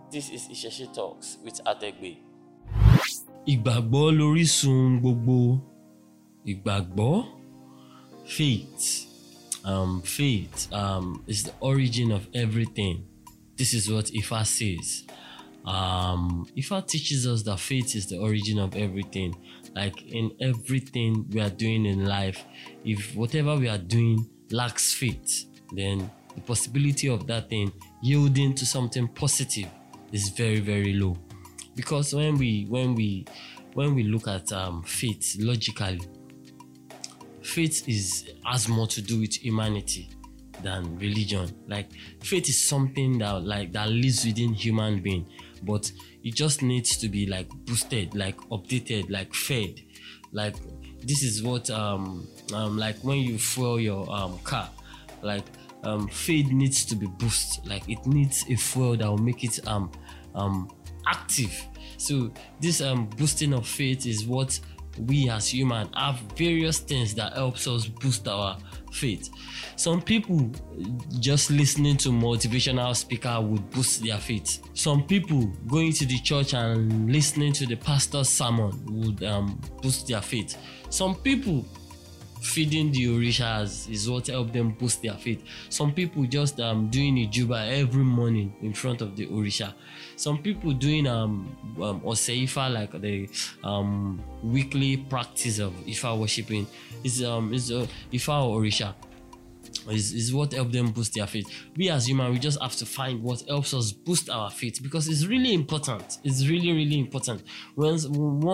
This is Ìṣẹ̀ṣe Talks with Ategbe. Ìgbàgbọ́ lórísun gbogbo. Ìgbàgbọ́, faith. Faith is the origin of everything. This is what Ifa says. Ifa teaches us that faith is the origin of everything. Like in everything we are doing in life, if whatever we are doing lacks faith, then the possibility of that thing yielding to something positive is very, very low. Because when we look at faith logically, faith has more to do with humanity than religion. Like faith is something that lives within human being, but it just needs to be like boosted, like updated, like fed. Like this is what like when you fuel your car, like faith needs to be boosted. Like it needs a fuel that will make it active. So this boosting of faith is what we as humans have various things that helps us boost our faith. Some people just listening to motivational speaker would boost their faith. Some people going to the church and listening to the pastor's sermon would boost their faith. Some people feeding the orishas is what helped them boost their faith. Some people just doing a juba every morning in front of the orisha. Some people doing Oseifa, like the weekly practice of Ifa worshiping is Ifa or orisha is what helped them boost their faith. We as humans, we just have to find what helps us boost our faith, because it's really important. It's really, really important. Once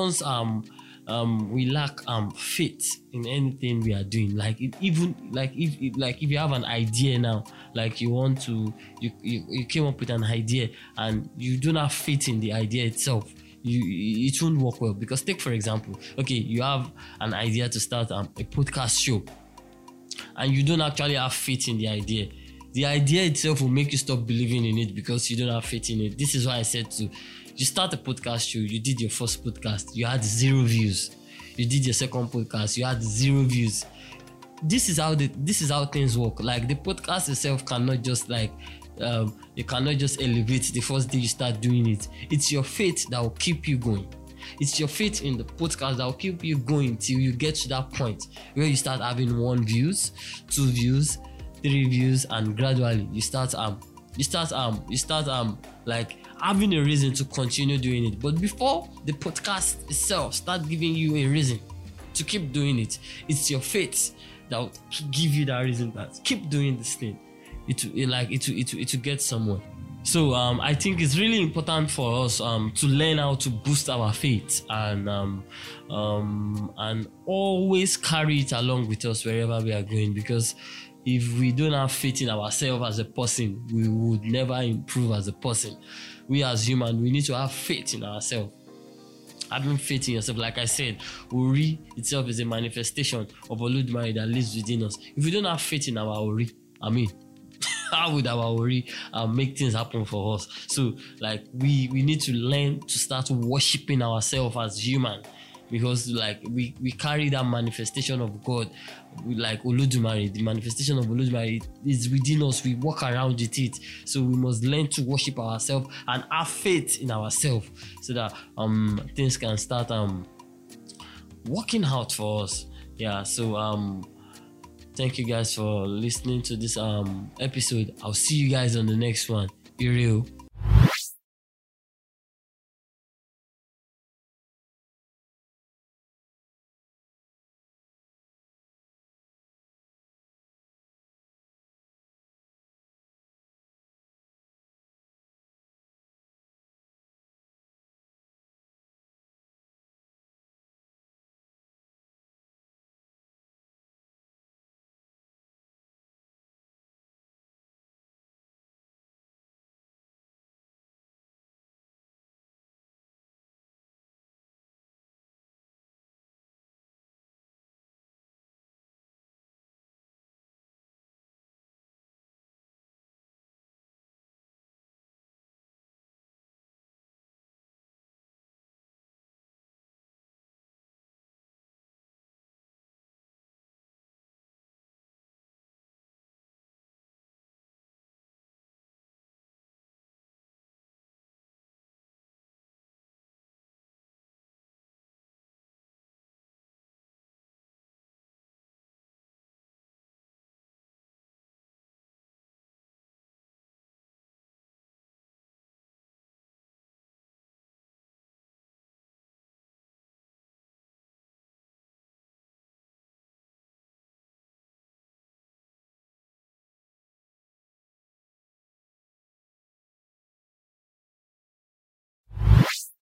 we lack faith in anything we are doing, like if you have an idea now, like you came up with an idea and you don't have faith in the idea itself, it won't work well. Because take for example, okay, you have an idea to start a podcast show and you don't actually have faith in the idea. The idea itself will make you stop believing in it because you don't have faith in it. This is why I said you start a podcast show, you did your first podcast, you had 0 views. You did your second podcast, you had 0 views. This is how things work. Like the podcast itself cannot just you cannot just elevate the first day you start doing it. It's your faith that will keep you going. It's your faith in the podcast that will keep you going till you get to that point where you start having 1 views, 2 views, 3 views, and gradually you start like having a reason to continue doing it. But before the podcast itself start giving you a reason to keep doing it, it's your faith that will give you that reason that keep doing this thing. It will get somewhere. So I think it's really important for us to learn how to boost our faith and always carry it along with us wherever we are going, because if we don't have faith in ourselves as a person, we would never improve as a person. We as humans, we need to have faith in ourselves. Having faith in yourself, like I said, Ori itself is a manifestation of Olodumare that lives within us. If we don't have faith in our Ori, how would our Ori make things happen for us? So, like, we need to learn to start worshiping ourselves as humans, because like we carry that manifestation of God, like Olodumare. The manifestation of Olodumare is within us. We walk around with it. So we must learn to worship ourselves and have faith in ourselves, so that things can start working out for us. Yeah. So thank you guys for listening to this episode. I'll see you guys on the next one. Be real.